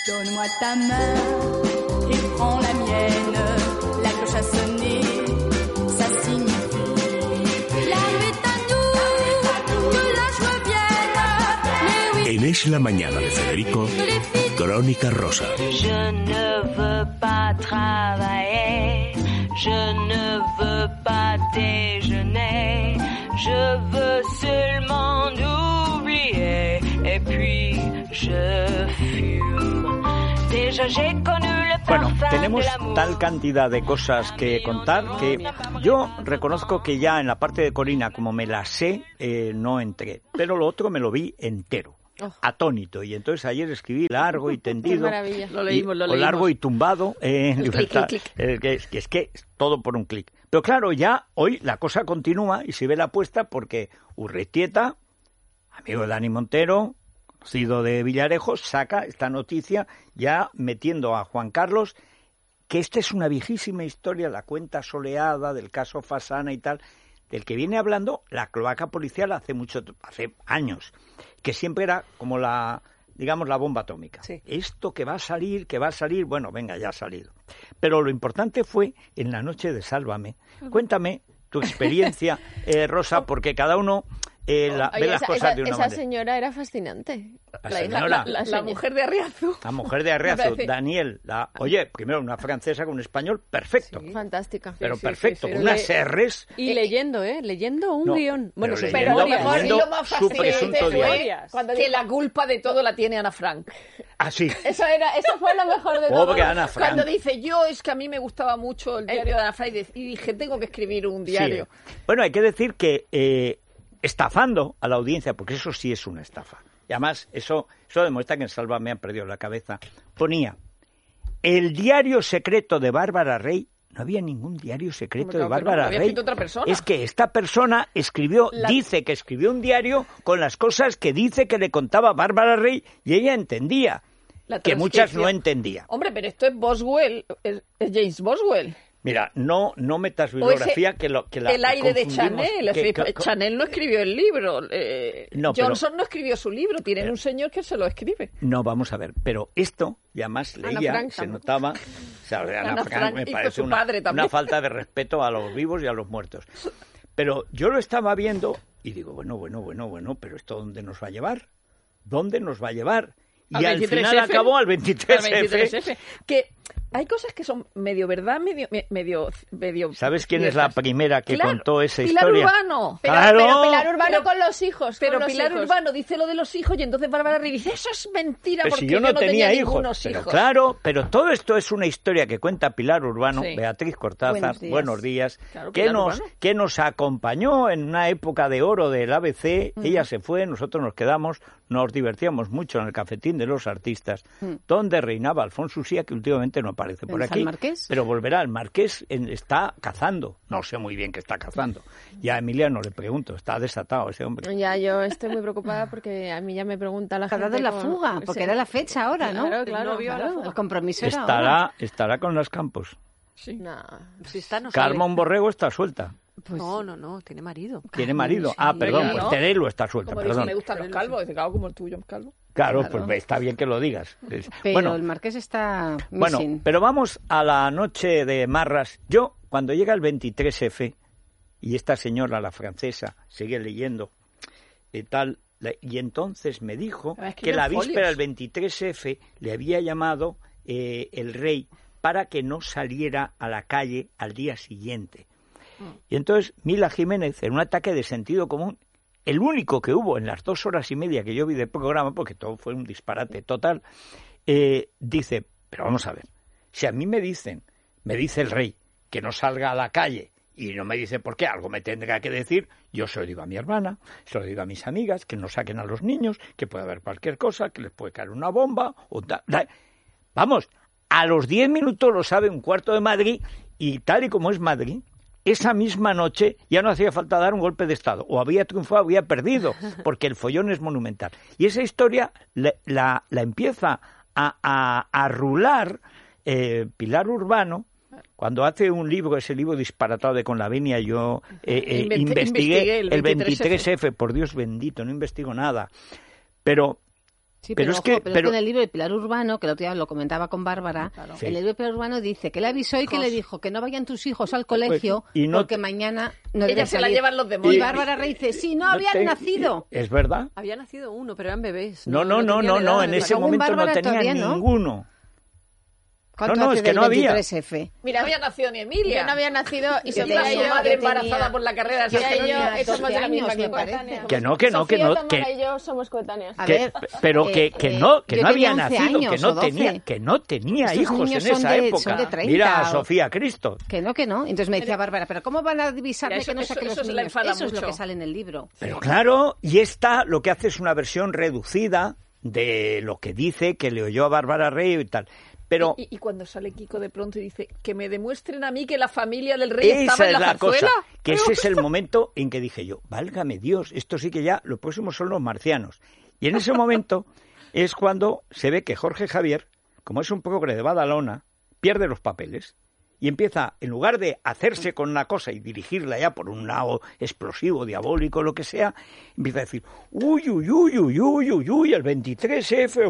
Donne-moi ta main et prends la mienne. La cloche a sonné, ça signifie la nuit à nous, que la joie vienne. En Es la Mañana de Federico, Crónica Rosa. Je ne veux pas travailler, je ne veux pas déjeuner, je veux seulement oublier et puis je fume. Déjà j'ai connu le Bueno, parfum tenemos de l'amour. tal cantidad de cosas que contar que yo reconozco que ya en la parte de Corina, como me la sé, no entré. Pero lo otro me lo vi entero. Atónito, y entonces ayer escribí largo y tendido. Qué maravilla. Lo leímos. O largo y tumbado en Libertad. clic. Es que es todo por un clic. Pero claro, ya hoy la cosa continúa y se ve la apuesta porque Urrestieta, amigo de Dani Montero, conocido de Villarejo, saca esta noticia ya metiendo a Juan Carlos, que esta es una viejísima historia, la cuenta soleada del caso Fasana y tal, del que viene hablando la cloaca policial hace años, que siempre era como la bomba atómica. Sí. Esto que va a salir, bueno, venga, ya ha salido. Pero lo importante fue en la noche de Sálvame. Cuéntame tu experiencia, Rosa, porque cada uno ve las cosas de una esa manera. señora era fascinante. La señora, La mujer de Arriazu. la mujer de Arreazu, Daniel, oye, primero una francesa con un español perfecto. Sí. Fantástica. Pero sí, perfecto, sí, con unas R's. Y leyendo un No, guión. Bueno, pero súper leyendo- varias. leyendo lo más su fácil presunto fue diario. que la culpa de todo la tiene Ana Frank. Así. Eso fue lo mejor de todo. Pobre Ana Frank. Cuando dice, es que a mí me gustaba mucho el diario de Ana Frank y dije, tengo que escribir un diario. Sí. Bueno, hay que decir que estafando a la audiencia, porque eso sí es una estafa. Y además, eso demuestra que en Sálvame han perdido la cabeza. Ponía, el diario secreto de Bárbara Rey. No había ningún diario secreto de Bárbara había Rey. escrito otra persona. Es que esta persona dice que escribió un diario con las cosas que dice que le contaba Bárbara Rey y ella entendía, La que muchas no transcripción. entendía. Hombre, pero esto es Boswell, es James Boswell. Mira, no metas O bibliografía ese- que la el aire de confundimos, Chanel. Chanel no escribió el libro. No, pero- Johnson no escribió su libro. Tienen un señor que se lo escribe. No, vamos a ver, pero esto, y además Ana leía, Frank se tampoco. notaba, o sea, Ana Ana Frank Frank me hizo parece su padre también. una falta de respeto a los vivos y a los muertos. Pero yo lo estaba viendo y digo, bueno, pero ¿esto dónde nos va a llevar? ¿Dónde nos va a llevar? Y al 23F. final acabó al 23F. Al 23F. Que hay cosas que son medio verdad, medio. ¿Sabes quién es la primera que Claro, contó esa Pilar historia? Urbano. ¡Claro! Pero Pilar Urbano Pero- con los hijos. Pero con los Pilar hijos. Urbano dice lo de los hijos y entonces Bárbara Rey dice, eso es mentira Pero porque si yo no tenía hijos. ningunos Pero hijos. claro, pero todo esto es una historia que cuenta Pilar Urbano, Sí. Beatriz Cortázar, buenos días, Claro, que Pilar nos Urbano. que nos acompañó en una época de oro del ABC. Ella se fue, nosotros nos quedamos, nos divertíamos mucho en el cafetín de los artistas, donde reinaba Alfonso Usía, que últimamente no aparece por ¿En San aquí, Marqués? pero volverá. El Marqués está cazando, no sé muy bien qué está cazando. Ya a Emiliano le pregunto, está desatado ese hombre. Ya, yo estoy muy preocupada porque a mí ya me pregunta la Ha gente. dado la con- fuga, porque Sí. era la fecha ahora, ¿no? Claro, claro. El compromiso era ahora. Estará con los campos. No. Si está, no sale. Carmón Borrego está suelta. Pues, No, tiene marido. Tiene marido. sí. Perdón, ¿No? pues Terelu está suelta, Como dice, perdón. me gustan los calvos. Dice, claro, como el tuyo, calvo. Claro, Claro. pues está bien que lo digas. pero Bueno, el Marqués está bueno, missing. pero vamos a la noche de Marras. Yo, cuando llega el 23F, y esta señora, la francesa, sigue leyendo y tal, y entonces me dijo Ah, es que en la folios. víspera del 23F le había llamado el rey para que no saliera a la calle al día siguiente. Y entonces Mila Jiménez, en un ataque de sentido común, el único que hubo en las 2 horas y media que yo vi del programa, porque todo fue un disparate total, dice, pero vamos a ver, si a mí me dice el rey que no salga a la calle y no me dice por qué, algo me tendrá que decir, yo se lo digo a mi hermana, se lo digo a mis amigas, que no saquen a los niños, que puede haber cualquier cosa, que les puede caer una bomba, o tal. Vamos, a los 10 minutos lo sabe un cuarto de Madrid, y tal y como es Madrid, esa misma noche ya no hacía falta dar un golpe de Estado, o había triunfado o había perdido, porque el follón es monumental. Y esa historia la empieza a rular Pilar Urbano, cuando hace un libro, ese libro disparatado de Con la venia, yo investigué el 23F, por Dios bendito, no investigo nada. Pero Sí, pero es que en el libro de Pilar Urbano, que el otro día lo comentaba con Bárbara, Sí. en el libro de Pilar Urbano dice que le avisó y que le dijo que no vayan tus hijos al colegio y no porque mañana no Ella deben se la salir. llevan los demonios. Y Bárbara Rey dice, sí, no habían nacido. ¿Es verdad? Había nacido uno, pero eran bebés. No, tenían edad, en me ese Según momento no Bárbara tenía todavía no. ninguno. ¿Cuánto No, hace es que del no había. 23F? Mira, no había nacido ni Emilia. Yo no había nacido y Sofía Sofía y y su yo madre yo embarazada tenía- por la carrera. yo Sofía y tenía yo 12 somos de la misma años, me coetáneas. parece. Que no, que Sofía, no, Tamara y yo somos coetáneas. A que, ver, pero que no yo había tenía 11 nacido, años o 12. que no tenía Estos hijos en niños son esa de- época. son de 30 Mira, o- Sofía, Cristo. Que no. Entonces me decía Bárbara, ¿pero cómo van a divisarme Mira, que no eso- saquen eso los se la niños? enfada Eso es lo mucho. que sale en el libro. Pero claro, y esta lo que hace es una versión reducida de lo que dice que le oyó a Bárbara Rey y tal. Pero Y cuando sale Kiko de pronto y dice que me demuestren a mí que la familia del rey estaba esa en es la la cosa, zarzuela. que ese es el momento en que dije yo, válgame Dios, esto sí que ya, los próximos son los marcianos. Y en ese momento es cuando se ve que Jorge Javier, como es un poco de Badalona, pierde los papeles y empieza, en lugar de hacerse con una cosa y dirigirla ya por un lado explosivo, diabólico, lo que sea, empieza a decir, uy, el 23F,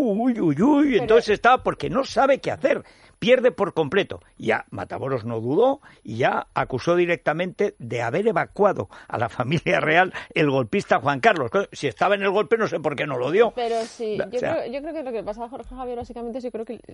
uy. Entonces está porque no sabe qué hacer, pierde por completo. Ya Matamoros no dudó y ya acusó directamente de haber evacuado a la familia real el golpista Juan Carlos. Si estaba en el golpe no sé por qué no lo dio. Pero sí, O sea, yo creo que lo que pasa a Jorge Javier básicamente es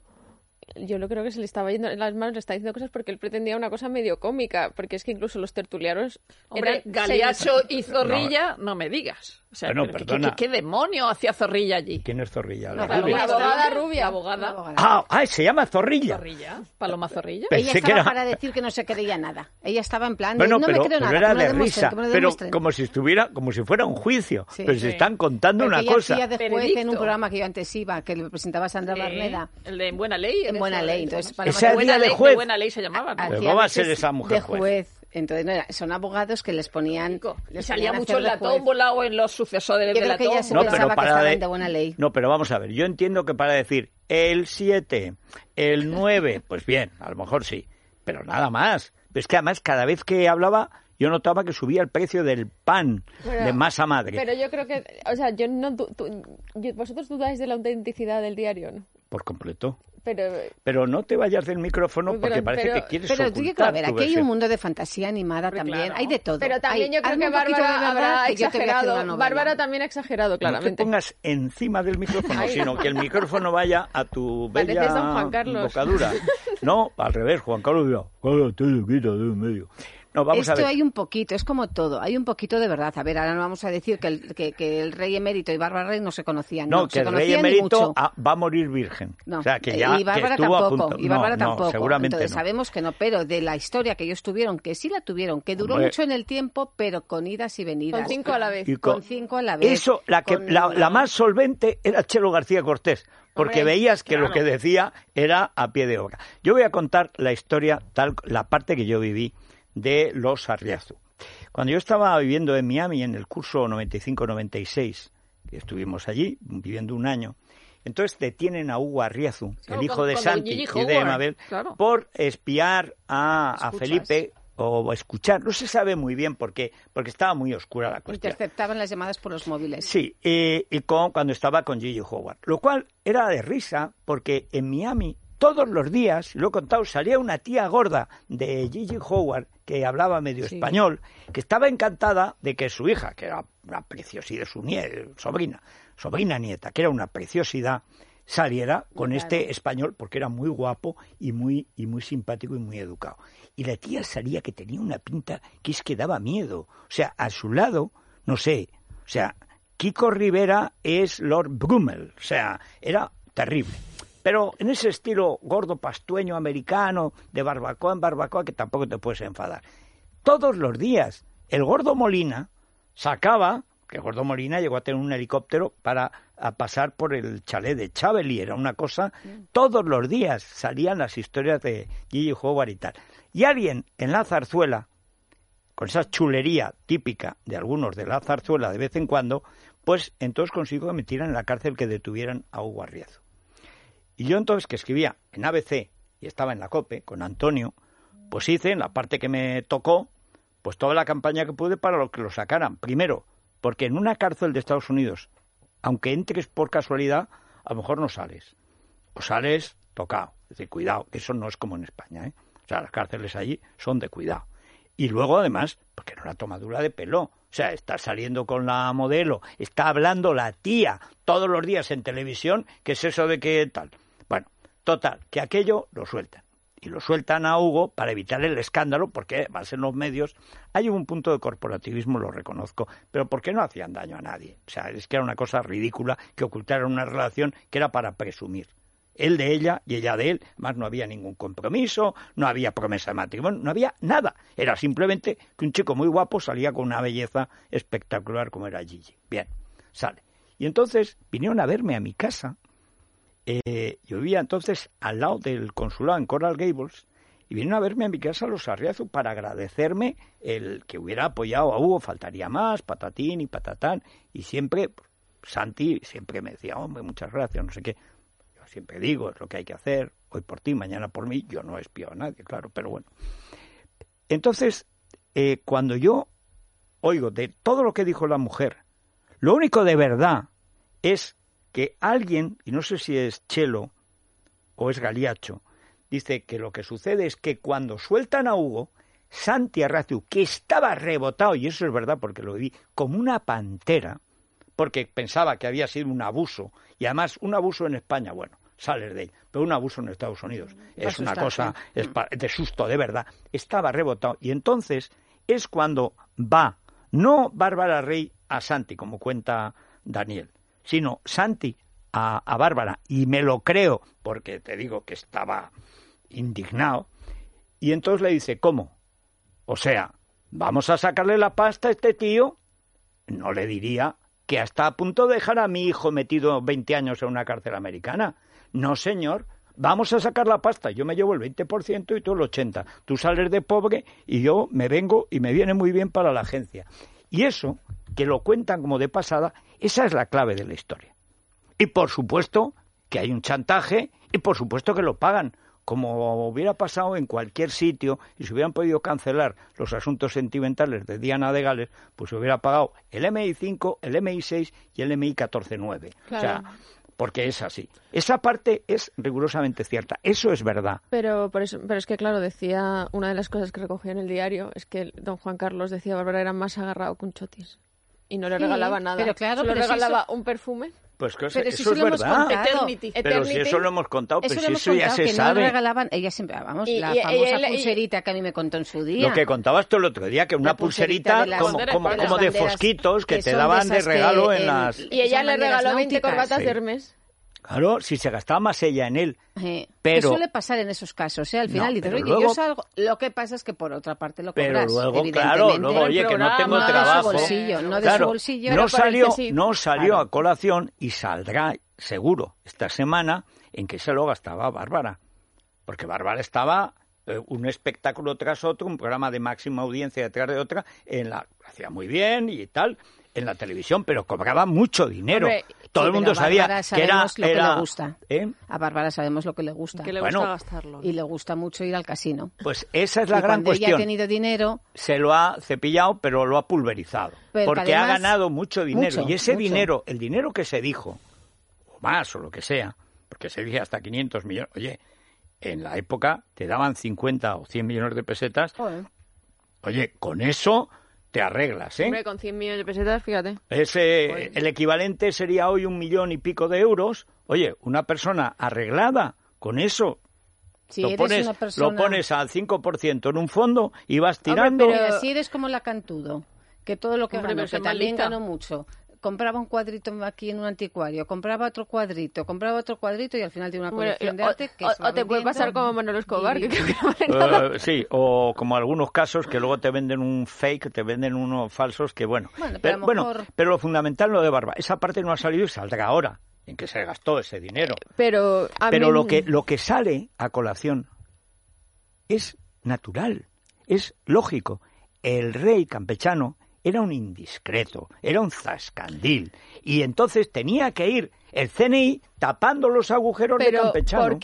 yo lo creo que se le estaba yendo en las manos, le está diciendo cosas porque él pretendía una cosa medio cómica, porque es que incluso los tertulianos Hombre, eran Galiacho y Zorrilla, no me digas. O sea, Bueno, pero perdona. ¿qué demonio hacía Zorrilla allí? ¿Quién es Zorrilla? No, La la rubia. abogada rubia. La abogada. Se llama Zorrilla. Zorrilla. Paloma Zorrilla. Pensé Ella que estaba era- para decir que no se creía nada. Ella estaba en plan de, Bueno, no pero, me creo pero nada, era que me de lo demuestren, risa, que me lo pero demuestren. como si fuera un juicio, Sí. pero se están contando Porque una ella cosa. hacía de juez en Veredicto. un programa que yo antes iba, que lo presentaba Sandra Barneda. El de En Buena Ley. En Buena Ley. Entonces, para Esa Buena día de Ley, juez. Buena Ley se llamaba, ¿no? Pero hacía ¿cómo va a veces ser esa mujer de juez? Entonces, no era, son abogados que les ponían... Y les salía ponían a mucho hacer en de la juez. tómbola o en los sucesores Yo de creo la que ella se tómbola. pensaba que para estaban de buena ley. No, pero vamos a ver, yo entiendo que para decir el 7, el 9, pues bien, a lo mejor sí, pero nada más. Pero es que además cada vez que hablaba yo notaba que subía el precio del pan de masa madre. Pero yo creo que, o sea, yo no vosotros dudáis de la autenticidad del diario, ¿no? Por completo. Pero no te vayas del micrófono porque parece que quieres Pero ocultar digo, a ver, tu aquí hay versión. un mundo de fantasía animada también, claro. hay de todo. Pero también yo creo hazme que un poquito de Bárbara verdad, habrá que yo te voy a hacer una exagerado. novela. Bárbara también ha exagerado, No te claramente. pongas encima del micrófono, Ay. sino que el micrófono vaya a tu Pareces bella don Juan Carlos. bocadura. No, al revés, Juan Carlos ya, cállate, quita de en medio. No, vamos a Esto ver. hay un poquito, es como todo, hay un poquito de verdad. A ver, ahora no vamos a decir que el rey emérito y Bárbara Rey no se conocían. No, No, que se el rey conocían y emérito mucho. va a morir virgen. No. O sea, que ya y Bárbara que estuvo a tampoco, punto. y Bárbara no, tampoco. seguramente Entonces no. sabemos que no, pero de la historia que ellos tuvieron, que sí la tuvieron, que duró Hombre. mucho en el tiempo, pero con idas y venidas. Con 5 a la vez. Y Con 5 a la vez. Eso, la más solvente era Chelo García Cortés, porque Hombre, veías que lo que decía era a pie de obra. Yo voy a contar la historia, la parte que yo viví de los Arriazu. Cuando yo estaba viviendo en Miami en el curso 95-96, que estuvimos allí viviendo un año, entonces detienen a Hugo Arriazu, Claro, el hijo de cuando Santi Gigi y de Howard, Mabel, claro. por espiar a Escuchas. Felipe o escuchar, no se sabe muy bien por qué, porque estaba muy oscura la cuestión. Interceptaban las llamadas por los móviles. Sí, y cuando estaba con Gigi Howard, lo cual era de risa porque en Miami todos los días, lo he contado, salía una tía gorda de Gigi Howard que hablaba medio español, que estaba encantada de que su hija, que era una preciosidad, su sobrina nieta, que era una preciosidad, saliera con este español porque era muy guapo y muy simpático y muy educado. Y la tía salía que tenía una pinta que es que daba miedo. O sea, a su lado, no sé, o sea, Kiko Rivera es Lord Brummel, o sea, era terrible. Pero en ese estilo gordo pastueño americano, de barbacoa en barbacoa, que tampoco te puedes enfadar. Todos los días, el Gordo Molina sacaba, que Gordo Molina llegó a tener un helicóptero para pasar por el chalet de Chabeli, era una cosa, todos los días salían las historias de Gigi Howard y tal. Y alguien en la zarzuela, con esa chulería típica de algunos de la zarzuela de vez en cuando, pues entonces consiguió que metieran en la cárcel, que detuvieran a Hugo Arriazu. Y yo entonces, que escribía en ABC y estaba en la COPE con Antonio, pues hice, en la parte que me tocó, pues toda la campaña que pude para que lo sacaran. Primero, porque en una cárcel de Estados Unidos, aunque entres por casualidad, a lo mejor no sales. O sales tocado. Es decir, cuidado, que eso no es como en España, ¿eh? O sea, las cárceles allí son de cuidado. Y luego, además, porque no era tomadura de pelo. O sea, está saliendo con la modelo, está hablando la tía todos los días en televisión, ¿qué es eso de qué tal? Bueno, total, que aquello lo sueltan. Y lo sueltan a Hugo para evitar el escándalo, porque además en los medios hay un punto de corporativismo, lo reconozco, pero porque no hacían daño a nadie. O sea, es que era una cosa ridícula que ocultaran una relación que era para presumir. Él de ella y ella de él, además no había ningún compromiso, no había promesa de matrimonio, no había nada. Era simplemente que un chico muy guapo salía con una belleza espectacular como era Gigi. Bien, sale. Y entonces vinieron a verme a mi casa. Yo vivía entonces al lado del consulado en Coral Gables y vinieron a verme a mi casa los Arriazu para agradecerme el que hubiera apoyado a Hugo, faltaría más, patatín y patatán. Y siempre, Santi siempre me decía, hombre, muchas gracias, no sé qué. Yo siempre digo, es lo que hay que hacer, hoy por ti, mañana por mí. Yo no espío a nadie, claro, pero bueno. Entonces, cuando yo oigo de todo lo que dijo la mujer, lo único de verdad es que alguien, y no sé si es Chelo o es Galiacho, dice que lo que sucede es que cuando sueltan a Hugo, Santi Arraizu, que estaba rebotado, y eso es verdad porque lo vi, como una pantera, porque pensaba que había sido un abuso, y además un abuso en España, bueno, sales de él, pero un abuso en Estados Unidos es una cosa de susto, de verdad, estaba rebotado, y entonces es cuando va, no Bárbara Rey a Santi, como cuenta Daniel, sino Santi a Bárbara, y me lo creo, porque te digo que estaba indignado, y entonces le dice, ¿cómo? O sea, ¿vamos a sacarle la pasta a este tío? No le diría que está a punto de dejar a mi hijo metido 20 años en una cárcel americana. No, señor, vamos a sacar la pasta, yo me llevo el 20% y tú el 80%. Tú sales de pobre y yo me vengo y me viene muy bien para la agencia. Y eso, que lo cuentan como de pasada, esa es la clave de la historia. Y por supuesto que hay un chantaje y por supuesto que lo pagan, como hubiera pasado en cualquier sitio y se hubieran podido cancelar los asuntos sentimentales de Diana de Gales, pues se hubiera pagado el MI5, el MI6 y el MI 14-9. Claro. O sea, porque es así. Esa parte es rigurosamente cierta, eso es verdad. Pero es que, claro, decía, una de las cosas que recogía en el diario es que don Juan Carlos decía que Bárbara era más agarrado que un chotis. Y no le regalaba nada. Pero claro, solo regalaba un perfume. Pues que pero eso es verdad. Pero si eso lo hemos contado, pues si eso ya se sabe. No regalaban, ella siempre, vamos, la famosa pulserita que a mí me contó en su día. Lo que contabas tú el otro día, que una pulserita como de fosquitos que te daban de regalo en las... Y ella le regaló 20 corbatas de Hermes. Claro, si se gastaba más ella en él. Pero... ¿Qué suele pasar en esos casos? Al final dices, oye, luego... yo salgo... Lo que pasa es que por otra parte lo cobras. Pero luego, claro, luego, oye, que no tengo trabajo. No de su bolsillo. No salió a colación y saldrá seguro esta semana en que se lo gastaba Bárbara. Porque Bárbara estaba un espectáculo tras otro, un programa de máxima audiencia detrás de otra, hacía muy bien y tal, en la televisión, pero cobraba mucho dinero. Hombre, todo el mundo sabía que era lo que le gusta. A Bárbara sabemos lo que le gusta. Que le gusta gastarlo. Y le gusta mucho ir al casino. Pues esa es la gran cuestión. Ella ha tenido dinero, se lo ha cepillado, pero lo ha pulverizado. Porque además, ha ganado mucho dinero. Y ese dinero, el dinero que se dijo, o más, o lo que sea, porque se dice hasta 500 millones. Oye, en la época te daban 50 o 100 millones de pesetas. Oye, con eso te arreglas, ¿eh? Hombre, con 100 millones de pesetas, fíjate. El equivalente sería hoy 1 millón y pico de euros. Oye, una persona arreglada con eso, lo pones al 5% en un fondo y vas tirando. Hombre, pero si eres como la Cantudo, que todo lo que ganó, que también ganó mucho, compraba un cuadrito aquí en un anticuario, compraba otro cuadrito y al final tiene una colección de arte que o te puede pasar como Manolo Escobar, que creo que no vale nada. Sí, o como algunos casos que luego te venden un fake, te venden unos falsos que bueno. Pero lo fundamental lo de Bárbara, esa parte no ha salido y saldrá ahora, en que se gastó ese dinero. Pero lo que sale a colación es natural, es lógico. El rey campechano era un indiscreto, era un zascandil, y entonces tenía que ir El CNI tapando los agujeros de Campechano. ¿por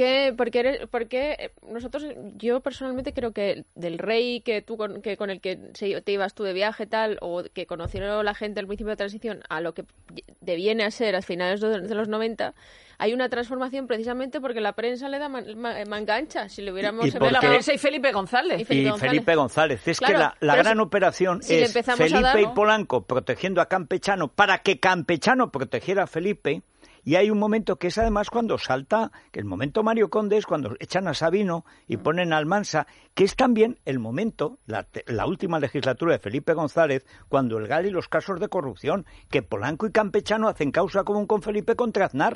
qué nosotros, yo personalmente creo que del rey con el que te ibas tú de viaje tal, o que conocieron la gente al principio de transición a lo que deviene a ser a finales de los 90, hay una transformación precisamente porque la prensa le da manga ancha. Si le hubiéramos... La prensa y Felipe González. Felipe González. Es claro, que la gran operación es Felipe y Polanco protegiendo a Campechano para que Campechano protegiera a Felipe. Y hay un momento que es además cuando salta, que el momento Mario Conde es cuando echan a Sabino y ponen a Almansa, que es también el momento, la última legislatura de Felipe González, cuando el GAL y los casos de corrupción, que Polanco y Campechano hacen causa común con Felipe contra Aznar.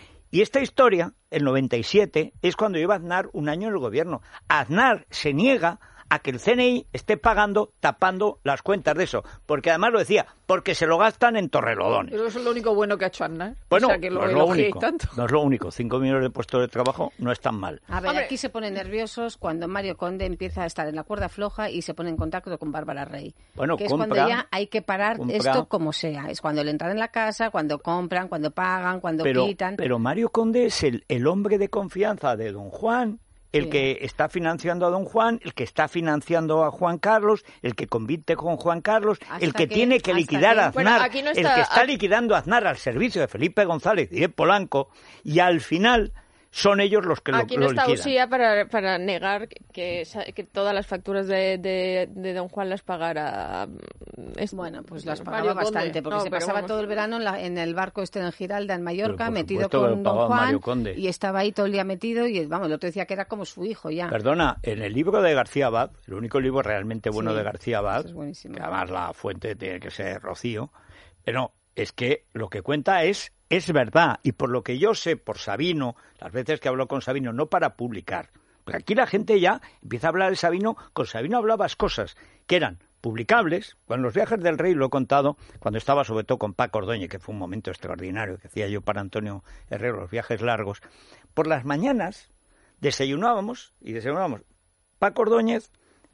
Y esta historia, el 97, es cuando lleva Aznar un año en el gobierno. Aznar se niega a que el CNI esté tapando las cuentas de eso, porque además lo decía, porque se lo gastan en Torrelodones. Pero eso es lo único bueno que ha hecho Aznar. Bueno, o sea, que no es lo único, no es lo único. 5 millones de puestos de trabajo no están mal. A ver, aquí se ponen nerviosos cuando Mario Conde empieza a estar en la cuerda floja y se pone en contacto con Bárbara Rey. Bueno, que es cuando ya hay que parar esto como sea. Es cuando le entran en la casa, cuando compran, cuando pagan, cuando quitan. Pero Mario Conde es el hombre de confianza de don Juan, el que está financiando a don Juan, el que está financiando a Juan Carlos, el que compite con Juan Carlos, el que tiene que liquidar a Aznar, el que está liquidando a Aznar al servicio de Felipe González y de Polanco, y al final son ellos los que aquí lo está liquidan. Usía para negar que todas las facturas de don Juan las pagara. Bueno, pues las pagaba bastante, porque se pasaba todo el verano en el barco en Giralda, en Mallorca, metido con don Juan, y estaba ahí todo el día metido, y el otro decía que era como su hijo ya. Perdona, en el libro de García Abad, el único libro realmente bueno de García Abad, que además la fuente tiene que ser Rocío, pero es que lo que cuenta es verdad, y por lo que yo sé, por Sabino, las veces que habló con Sabino, no para publicar, porque aquí la gente ya empieza a hablar de Sabino, con Sabino hablabas cosas que eran publicables. Con los viajes del rey lo he contado, cuando estaba sobre todo con Paco Ordóñez, que fue un momento extraordinario, que hacía yo para Antonio Herrero, los viajes largos. Por las mañanas desayunábamos. Paco Ordóñez,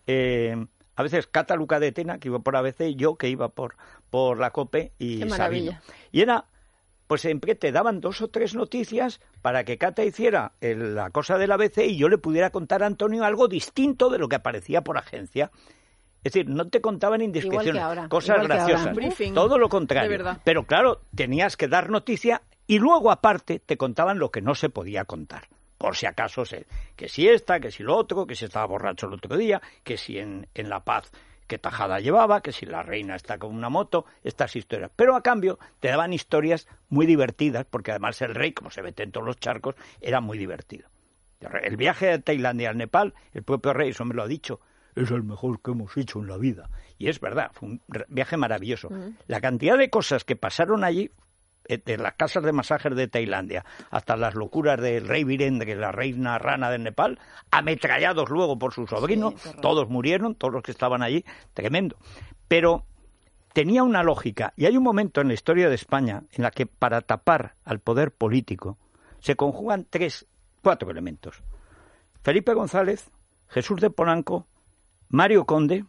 a veces Cata Luca de Tena, que iba por ABC, y yo que iba por la COPE, y ¡qué maravilla! Sabino. Y era... pues siempre te daban 2 o 3 noticias para que Cata hiciera la cosa del ABC y yo le pudiera contar a Antonio algo distinto de lo que aparecía por agencia. Es decir, no te contaban indiscreciones, cosas graciosas, todo lo contrario. Pero claro, tenías que dar noticia y luego aparte te contaban lo que no se podía contar. Por si acaso, que si que si lo otro, que si estaba borracho el otro día, que si en La Paz... qué tajada llevaba, que si la reina está con una moto, estas historias. Pero a cambio te daban historias muy divertidas, porque además el rey, como se mete en todos los charcos, era muy divertido. El viaje a Tailandia al Nepal, el propio rey, eso me lo ha dicho, es el mejor que hemos hecho en la vida. Y es verdad, fue un viaje maravilloso. La cantidad de cosas que pasaron allí, de las casas de masajes de Tailandia hasta las locuras del rey Virendra, la reina rana del Nepal, ametrallados luego por su sobrino, todos murieron, todos los que estaban allí, tremendo. Pero tenía una lógica, y hay un momento en la historia de España en la que para tapar al poder político se conjugan 4 elementos. Felipe González, Jesús de Polanco, Mario Conde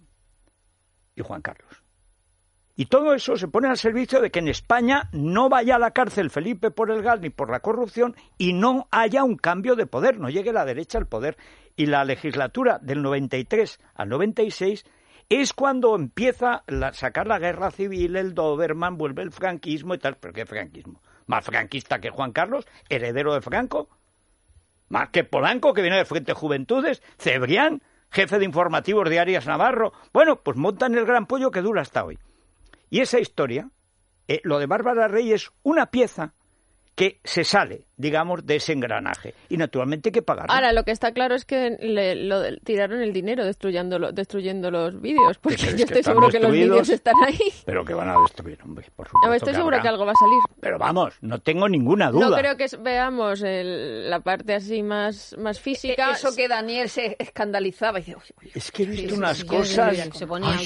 y Juan Carlos. Y todo eso se pone al servicio de que en España no vaya a la cárcel Felipe por el GAL ni por la corrupción y no haya un cambio de poder, no llegue la derecha al poder. Y la legislatura del 93 al 96 es cuando empieza a sacar la guerra civil, el Doberman, vuelve el franquismo y tal. ¿Pero qué franquismo? ¿Más franquista que Juan Carlos, heredero de Franco? ¿Más que Polanco, que viene del Frente Juventudes? ¿Cebrián, jefe de informativos de Arias Navarro? Bueno, pues montan el gran pollo que dura hasta hoy. Y esa historia, lo de Bárbara Rey es una pieza que se sale, digamos, de ese engranaje. Y naturalmente hay que pagarlo. Ahora, lo que está claro es que tiraron el dinero destruyendo los vídeos, porque yo estoy seguro que los vídeos están ahí. Pero que van a destruir, hombre, por supuesto. Estoy segura que algo va a salir. Pero vamos, no tengo ninguna duda. No creo que veamos la parte así más física. Eso que Daniel se escandalizaba. Y dice, es que he visto unas cosas... Se ponía...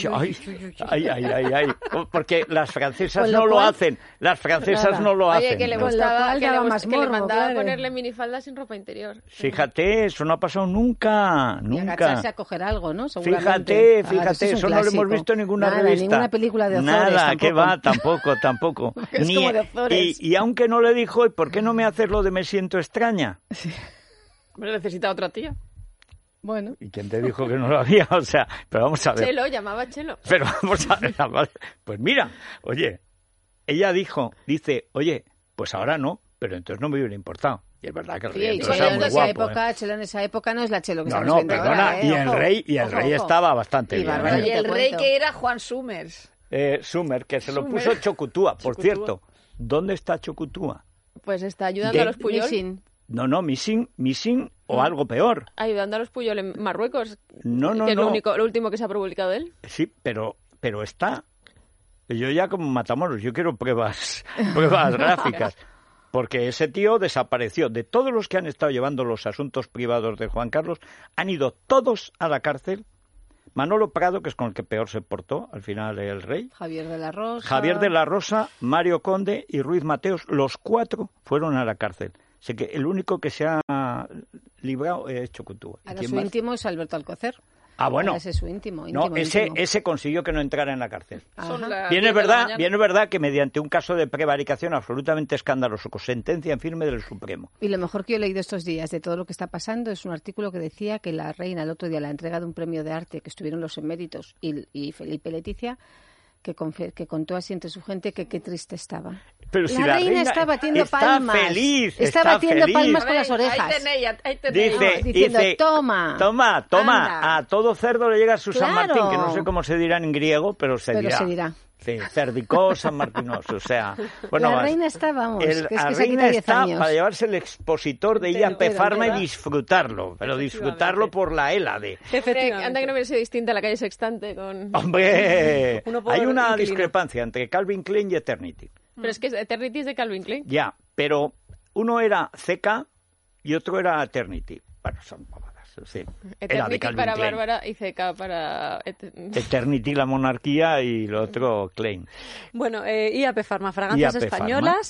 Ay. Porque las francesas no lo hacen. Las francesas no lo hacen. Oye, que le gustaba mandaba a ponerle minifalda sin ropa interior. Fíjate, eso no ha pasado nunca. Y agacharse a coger algo, ¿no? Fíjate, eso no lo hemos visto en ninguna revista. Ninguna película de Ozores. Nada, que va, tampoco. Es como de Ozores. Y aunque no le dijo, ¿y por qué no me haces lo de me siento extraña? Sí. Hombre, necesita otra tía. Bueno. ¿Y quién te dijo que no lo había? O sea, pero vamos a ver. Chelo, llamaba Chelo. Pero vamos a ver, pues mira, oye, ella dice, oye, pues ahora no, pero entonces no me hubiera importado. Y es verdad que el rey Chelo era muy guapo. Chelo en esa época no es la Chelo que estamos No, viendo perdona, ahora, y el rey estaba bastante bien. Y el rey que era Juan Summers. Sumer, que se lo puso Chocutúa, por cierto. ¿Dónde está Chocutúa? Pues está ayudando a los Puyol. No, Missing o algo peor. Ayudando a los Puyol en Marruecos. No. Que es lo último que se ha publicado de él. Sí, pero está. Yo ya como Matamoros, yo quiero pruebas gráficas. Porque ese tío desapareció. De todos los que han estado llevando los asuntos privados de Juan Carlos, han ido todos a la cárcel. Manolo Prado, que es con el que peor se portó, al final el rey. Javier de la Rosa, Mario Conde y Ruiz Mateos, los 4 fueron a la cárcel. Sé que el único que se ha librado es Chocutúa. Ahora su íntimo es Alberto Alcocer. Ah, bueno. Ese es su íntimo. No, ese consiguió que no entrara en la cárcel. Bien es verdad que mediante un caso de prevaricación absolutamente escandaloso, con sentencia en firme del Supremo. Y lo mejor que yo he leído estos días de todo lo que está pasando es un artículo que decía que la reina el otro día, la entrega de un premio de arte, que estuvieron los eméritos y Felipe Leticia, que contó así entre su gente que qué triste estaba. Pero si la reina está batiendo palmas. Feliz, está batiendo palmas con las orejas. Ahí tenéis. Diciendo, toma, a todo cerdo le llega su San Martín, que no sé cómo se dirá en griego, pero se dirá. Sí, cerdicó, San Martinos, o sea... Bueno, la reina está, vamos, la reina está para llevarse el expositor de IAP Pharma y disfrutarlo, pero disfrutarlo por la Hélade. Anda que no hubiese distinta la calle Sextante con... ¡Hombre! Hay una discrepancia entre Calvin Klein y Eternity. Pero es que Eternity es de Calvin Klein. Ya, pero uno era CK y otro era Eternity. Bueno, son pavadas. Sí. Eternity para Bárbara y CK para... Eternity, la monarquía, y lo otro, Klein. Bueno, IAP Pharma, fragancias españolas,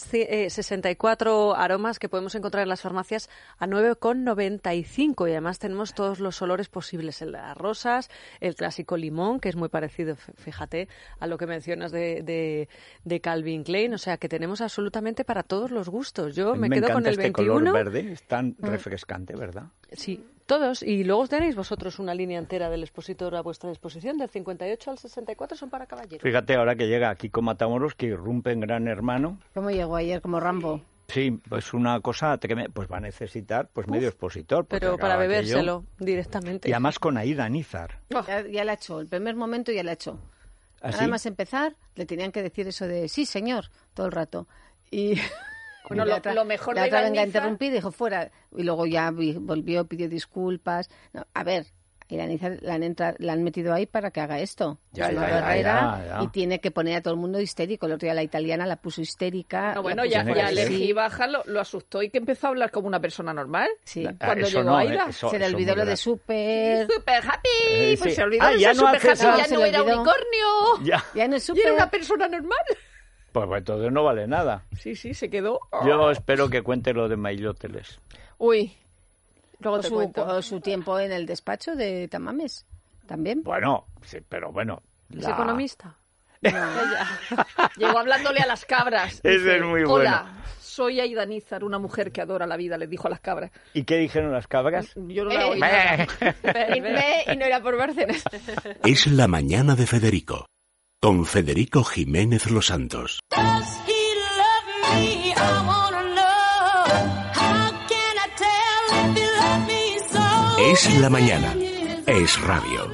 64 aromas que podemos encontrar en las farmacias a 9,95, y además tenemos todos los olores posibles, el de las rosas, el clásico limón, que es muy parecido, fíjate, a lo que mencionas de Calvin Klein, o sea que tenemos absolutamente para todos los gustos. Yo me quedo con el 21. Color verde, es tan refrescante, ¿verdad? Sí. Todos, y luego tenéis vosotros una línea entera del expositor a vuestra disposición, del 58 al 64 son para caballeros. Fíjate, ahora que llega Kiko Matamoros, que irrumpe en Gran Hermano. ¿Cómo llegó ayer? Como Rambo. Sí, pues una cosa que pues va a necesitar medio expositor. Pero para bebérselo directamente. Y además con Aida Nízar. Ya la ha hecho, el primer momento ya la ha hecho. ¿Ah, nada más empezar, le tenían que decir eso de sí, señor, todo el rato. Y... Bueno, lo mejor la de otra venga a interrumpir y dijo fuera. Y luego ya volvió, pidió disculpas. No, a ver, Iraniza la han metido ahí para que haga esto. Ya. Y tiene que poner a todo el mundo histérico. El otro día la italiana la puso histérica. No, bueno, ya Legi Baja lo asustó y que empezó a hablar como una persona normal. Sí. Cuando llegó Aida. Se le olvidó lo de súper happy. Pues sí. se olvidó de ya súper happy. Ya se no le era olvidó. unicornio. Ya no es Y súper. era una persona normal. Pues entonces no vale nada. Sí, se quedó. Yo espero que cuente lo de Mailloteles. Uy, luego te cuento. Su tiempo en el despacho de Tamames, también. Bueno, sí, pero bueno. ¿Es economista? Llegó hablándole a las cabras. Ese es muy bueno. Hola, soy Aida Nízar, una mujer que adora la vida, les dijo a las cabras. ¿Y qué dijeron las cabras? Yo no la oí nada. Y no era por Bárcenas. Es la mañana de Federico, con Federico Jiménez Los Santos. Es la mañana. Es radio.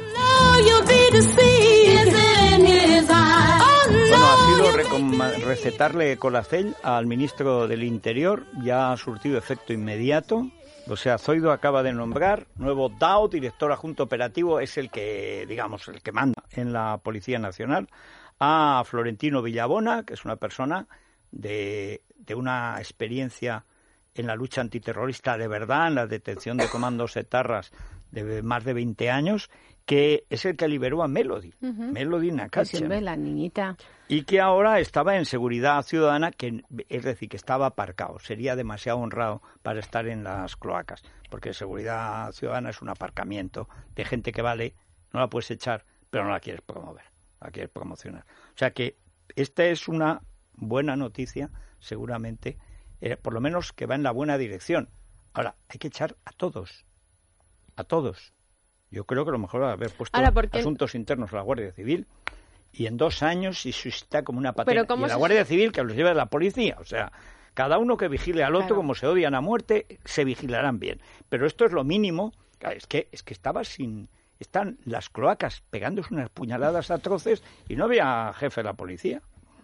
Bueno, ha sido recetarle Colacel al ministro del Interior. Ya ha surtido efecto inmediato. O sea, Zoido acaba de nombrar nuevo DAO, director adjunto operativo, es el que, digamos, el que manda en la Policía Nacional, a Florentino Villabona, que es una persona de una experiencia en la lucha antiterrorista de verdad, en la detención de comandos etarras de más de 20 años, que es el que liberó a Melody, Melody Nakachan. Siempre la niñita. Y que ahora estaba en seguridad ciudadana, que es decir, que estaba aparcado. Sería demasiado honrado para estar en las cloacas, porque seguridad ciudadana es un aparcamiento de gente que vale, no la puedes echar, pero no la quieres promover, la quieres promocionar. O sea que esta es una buena noticia, seguramente, por lo menos que va en la buena dirección. Ahora, hay que echar a todos. Yo creo que lo mejor es haber puesto asuntos internos a la Guardia Civil y en 2 años y suscita como una patena. Y la Guardia Civil que los lleve a la policía. O sea, cada uno que vigile al otro, como se odian a muerte, se vigilarán bien. Pero esto es lo mínimo. Es que estaba sin... Están las cloacas pegándose unas puñaladas atroces y no había jefe de la policía.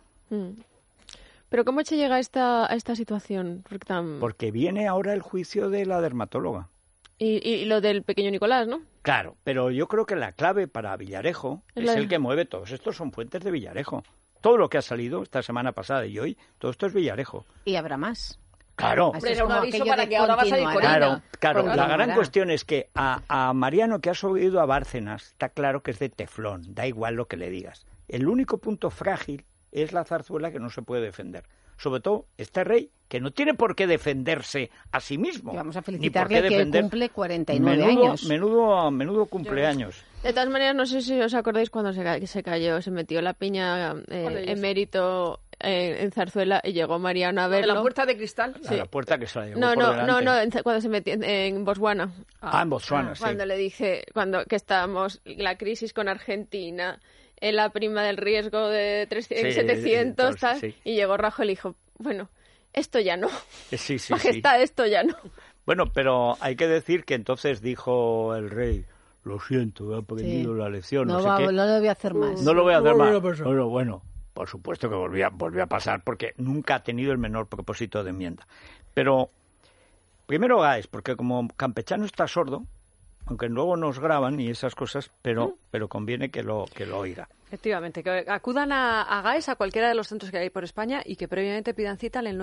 ¿Pero cómo se llega a esta situación? Porque viene ahora el juicio de la dermatóloga. Y lo del pequeño Nicolás, ¿no? Claro, pero yo creo que la clave para Villarejo es el que mueve todos. Estos son fuentes de Villarejo. Todo lo que ha salido esta semana pasada y hoy, todo esto es Villarejo. Y habrá más. Claro. Era un aviso para que ahora va a salir Corina. Claro. La gran cuestión es que a Mariano, que ha subido a Bárcenas, está claro que es de teflón, da igual lo que le digas. El único punto frágil es la zarzuela, que no se puede defender. Sobre todo este rey, que no tiene por qué defenderse a sí mismo. Y vamos a felicitarle que cumple 49 años. Menudo cumpleaños. De todas maneras, no sé si os acordáis cuando se cayó, se metió la piña emérito en Zarzuela y llegó Mariano a verlo. ¿En la puerta de cristal? Sí. La puerta que se la llevó No, delante. cuando se metió en Botswana. En Botswana, sí. Cuando le dije, que estábamos, la crisis con Argentina, en la prima del riesgo de 700, y llegó Rajoy y le dijo, bueno, esto ya no. Sí. Majestad, esto ya no. Bueno, pero hay que decir que entonces dijo el rey, lo siento, he aprendido la lección. No lo voy a hacer más. No lo voy a hacer más. Bueno, por supuesto que volvió a pasar, porque nunca ha tenido el menor propósito de enmienda. Pero primero Gaes, porque como campechano está sordo, aunque luego nos graban y esas cosas, pero conviene que lo oiga. Efectivamente, que acudan a GAES, a cualquiera de los centros que hay por España, y que previamente pidan cita en el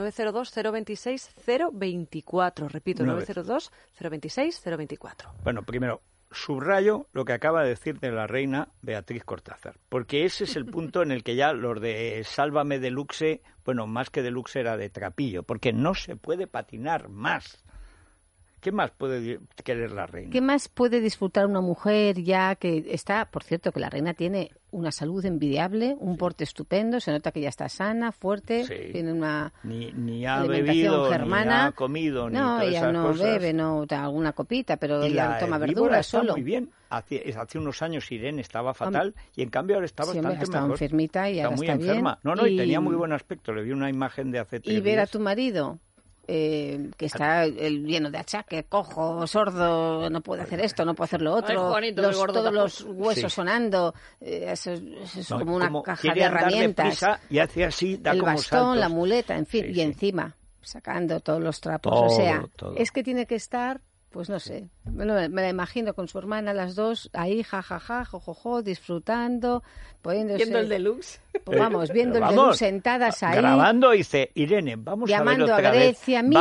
902-026-024. Repito, 902-026-024. Bueno, primero, subrayo lo que acaba de decir de la reina Beatriz Cortázar, porque ese es el punto en el que ya los de Sálvame Deluxe, bueno, más que Deluxe era de trapillo, porque no se puede patinar más. ¿Qué más puede querer la reina? ¿Qué más puede disfrutar una mujer ya que está, por cierto, que la reina tiene una salud envidiable, un porte estupendo, se nota que ya está sana, fuerte, tiene una ni ha alimentación bebido, germana. ni ha comido, ni todas esas ella no cosas. Bebe, no alguna copita, pero y ella toma Víbora verduras está solo. muy bien. Hace unos años Irene estaba fatal y en cambio ahora está bastante estaba mejor. Enfermita y ahora muy está enferma. bien. Y tenía muy buen aspecto. Le vi una imagen de hace 3 días. Y ver a tu marido, que está lleno de achaque, cojo, sordo, no puede hacer esto, no puede hacer lo otro, Ay, Juanito, todos los huesos sonando, eso es como una caja de herramientas. Y hace así, da el como bastón, saltos. la muleta, en fin, y encima sacando todos los trapos. Todo. Es que tiene que estar, pues no sé, me la imagino con su hermana, las dos, ahí, jajaja, jojojo, disfrutando, poniéndose... Viendo el deluxe. Pues vamos, viendo el deluxe sentadas ahí. Grabando, dice, Irene, vamos a ver llamando otra a Grecia, vez. mira,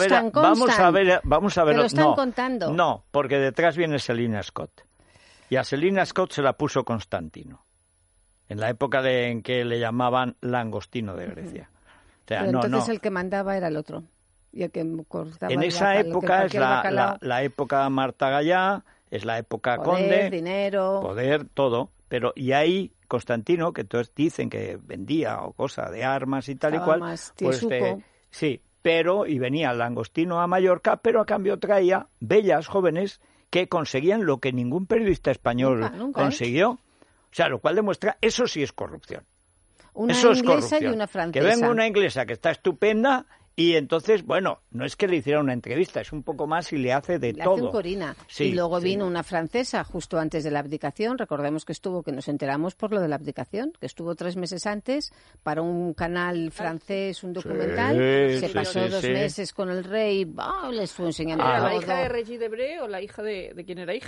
Vamos a ver. Te lo están contando. No, porque detrás viene Selina Scott. Y a Selina Scott se la puso Constantino. En la época en que le llamaban Langostino de Grecia. O sea, pero entonces el que mandaba era el otro. Y el que cortaba en esa época es la época Marta Gallá, es la época Conde. Dinero. Poder, todo. Pero y ahí Constantino, que todos dicen que vendía o cosa de armas y tal y cual, pues sí, pero y venía Langostino a Mallorca, pero a cambio traía bellas jóvenes que conseguían lo que ningún periodista español nunca, consiguió. O sea, lo cual demuestra, eso sí es corrupción. Una eso es inglesa corrupción. Y una francesa. Que venga una inglesa que está estupenda y entonces, bueno, no es que le hiciera una entrevista, es un poco más y le hace de todo. Le hace un Corina. Sí, y luego vino una francesa justo antes de la abdicación. Recordemos que nos enteramos por lo de la abdicación, que estuvo 3 meses antes para un canal francés, un documental. Se pasó 2 meses con el rey, les fue enseñando. ¿Era la hija de Regis Debray o la hija de quién era hija?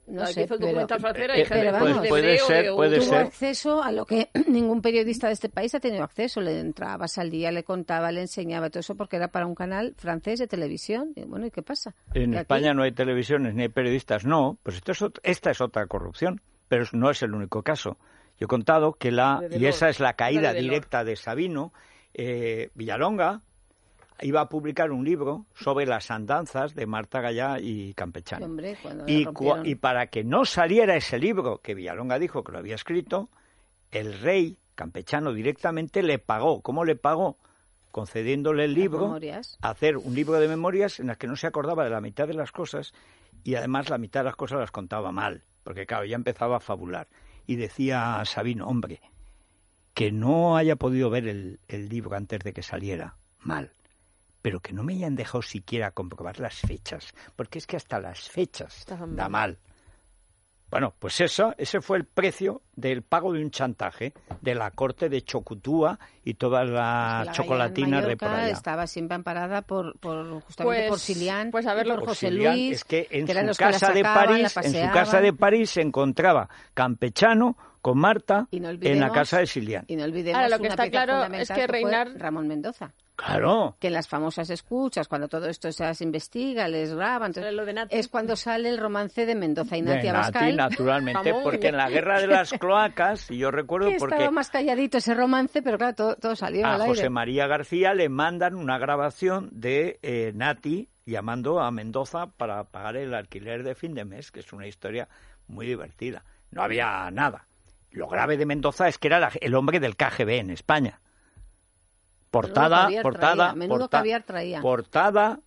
No Aquí sé, hizo el pero, documental francés, hay gente pero vamos, de puede hebreo, ser, de- puede tuvo ser. acceso a lo que ningún periodista de este país ha tenido acceso. Le entrabas al día, le contaba, le enseñaba todo eso porque era para un canal francés de televisión. Y bueno, ¿y qué pasa? En ¿Y aquí? España no hay televisiones ni hay periodistas. No, pues esta es otra corrupción, pero no es el único caso. Yo he contado que y esa es la caída directa de Sabino. Villalonga iba a publicar un libro sobre las andanzas de Marta Gallá y Campechano. Hombre, cuando Y, le rompieron. y para que no saliera ese libro, que Villalonga dijo que lo había escrito, el rey Campechano directamente le pagó. ¿Cómo le pagó? Concediéndole el libro, memorias. a hacer un libro de memorias en las que no se acordaba de la mitad de las cosas y además la mitad de las cosas las contaba mal, porque claro, ya empezaba a fabular. Y decía Sabino, hombre, que no haya podido ver el libro antes de que saliera, mal. Pero que no me hayan dejado siquiera comprobar las fechas, porque es que hasta las fechas da mal. Bueno, pues ese fue el precio del pago de un chantaje de la corte de Chocutúa y todas las La chocolatinas de por allá. Estaba siempre amparada justamente Pues- por Silián, pues a ver, y por por José Silián, Luis, es que en eran su los que la casa de sacaban, la París, en su paseaban. casa de París se encontraba Campechano con Marta Y no en la olvidemos- casa de Silián. Y no olvidemos Ahora, lo que una está pieza claro fundamental es que fue reinar- Ramón Mendoza. Claro. Que en las famosas escuchas, cuando todo esto se las investiga, les graban, entonces, Lo de Nati. es cuando sale el romance de Mendoza y De Nati Nati, Abascal. naturalmente, Jamón. porque en la guerra de las cloacas, y yo recuerdo Que porque estaba más calladito ese romance, pero claro, todo salió a al aire. José María García le mandan una grabación de Nati llamando a Mendoza para pagar el alquiler de fin de mes, que es una historia muy divertida. No había nada. Lo grave de Mendoza es que era el hombre del KGB en España. Portada Menudo caviar traía. portada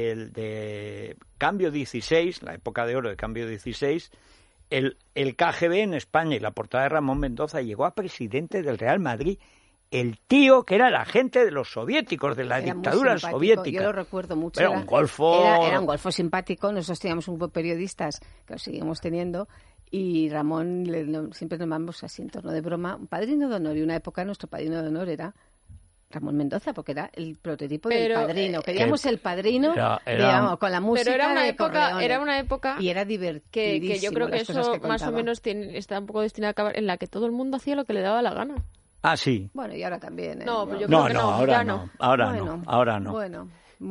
de Cambio 16, la época de oro de Cambio 16, el KGB en España, y la portada de Ramón Mendoza llegó a presidente del Real Madrid, el tío que era el agente de los soviéticos, de la Era muy dictadura simpático, soviética. Yo lo recuerdo mucho. Era un golfo. Era un golfo simpático. Nosotros teníamos un grupo de periodistas que lo seguimos teniendo. Y Ramón, siempre nos llamamos así en torno de broma, un padrino de honor. Y una época nuestro padrino de honor era Ramón Mendoza, porque era el prototipo del padrino. Queríamos el padrino, digamos, con la música Pero era una de época, Corleone. era una época Y era divertidísimo. que yo creo que las cosas eso que más o contaba. menos está un poco destinado a acabar, en la que todo el mundo hacía lo que le daba la gana. Ah, sí. Bueno, y ahora también. No, pero yo No, creo que no, ahora ya no. no. Ahora Bueno, no. Ahora no. Bueno.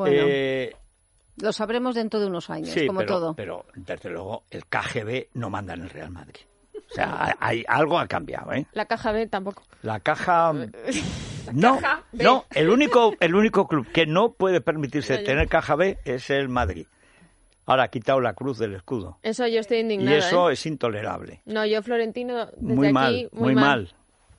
Lo sabremos dentro de unos años, Sí, como todo. pero desde luego el KGB no manda en el Real Madrid. O sea, algo ha cambiado, ¿eh? La caja B tampoco. La caja... No, no, el único club que no puede permitirse tener caja B es el Madrid. Ahora ha quitado la cruz del escudo. Eso yo estoy indignada. Y eso ¿eh? es intolerable. No, yo Florentino, desde Muy aquí, mal, muy mal.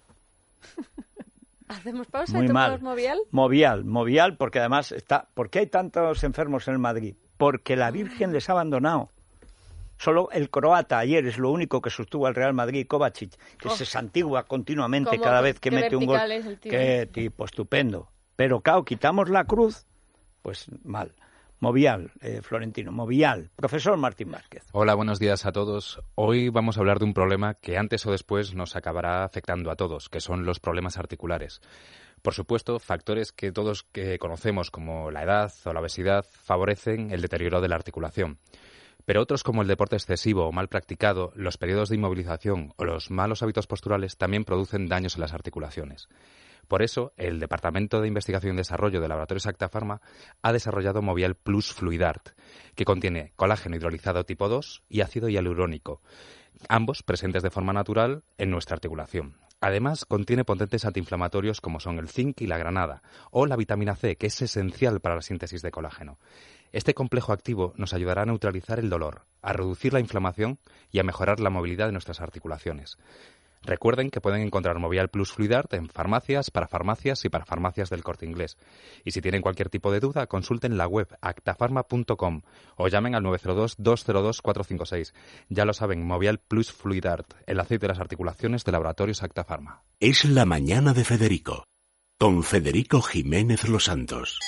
¿Hacemos pausa Muy y mal. tomamos Movial, porque además ¿Por qué hay tantos enfermos en el Madrid? Porque la Virgen les ha abandonado. Solo el croata ayer es lo único que sostuvo al Real Madrid, Kovacic, que se santigua continuamente cada vez que mete un gol. vertical es el tío. Qué tipo estupendo. Pero claro, quitamos la cruz, pues mal. Movial, Florentino, Movial. Profesor Martín Vázquez. Hola, buenos días a todos. Hoy vamos a hablar de un problema que antes o después nos acabará afectando a todos, que son los problemas articulares. Por supuesto, factores que todos que conocemos como la edad o la obesidad favorecen el deterioro de la articulación. Pero otros como el deporte excesivo o mal practicado, los periodos de inmovilización o los malos hábitos posturales también producen daños en las articulaciones. Por eso, el Departamento de Investigación y Desarrollo de Laboratorios Acta Pharma ha desarrollado Movial Plus Fluidart, que contiene colágeno hidrolizado tipo 2 y ácido hialurónico, ambos presentes de forma natural en nuestra articulación. Además, contiene potentes antiinflamatorios como son el zinc y la granada, o la vitamina C, que es esencial para la síntesis de colágeno. Este complejo activo nos ayudará a neutralizar el dolor, a reducir la inflamación y a mejorar la movilidad de nuestras articulaciones. Recuerden que pueden encontrar Movial Plus Fluidart en farmacias y para farmacias del Corte Inglés. Y si tienen cualquier tipo de duda, consulten la web actafarma.com o llamen al 902-202-456. Ya lo saben, Movial Plus Fluidart, el aceite de las articulaciones de Laboratorios Acta Pharma. Es la mañana de Federico, con Federico Jiménez Los Santos.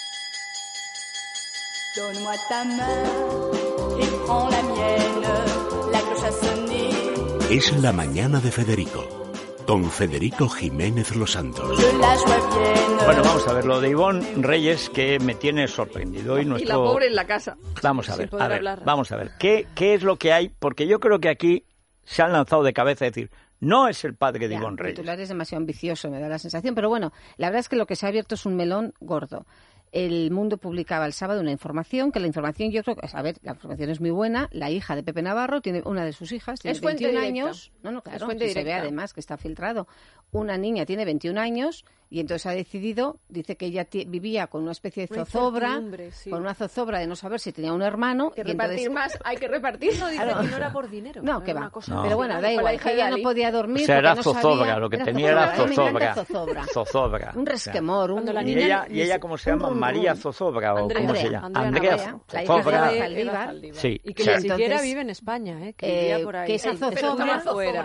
Donne-moi ta main et prends la mienne, la cloche a sonné. Es la mañana de Federico, con Federico Jiménez Los Santos. Bueno, vamos a ver lo de Ivonne Reyes, que me tiene sorprendido. Y la pobre en la casa. Vamos a ver, vamos a ver. ¿Qué es lo que hay? Porque yo creo que aquí se han lanzado de cabeza a decir, no es el padre de Ivonne Reyes. El titular es demasiado ambicioso, me da la sensación. Pero bueno, la verdad es que lo que se ha abierto es un melón gordo. El Mundo publicaba el sábado una información, que la información yo creo que, a ver, la información es muy buena. La hija de Pepe Navarro, tiene una de sus hijas, tiene 21 años. No, claro, si se ve además que está filtrado. Una niña tiene 21 años y entonces ha decidido, dice que ella vivía con una especie de zozobra, con una zozobra de no saber si tenía un hermano. Hay que repartir más, hay que repartir. No, dice que no era por dinero. No, que va. No. Pero bueno, da igual, que ella no podía dormir. O sea, era no zozobra, sabía, lo que tenía era zozobra. Zozobra. Un resquemor. ¿Y ella cómo se llama? María Zozobra, o ¿cómo se llama? Andrea Zozobra. Sí. Y que ni siquiera vive en España, que vivía por ahí. Que esa zozobra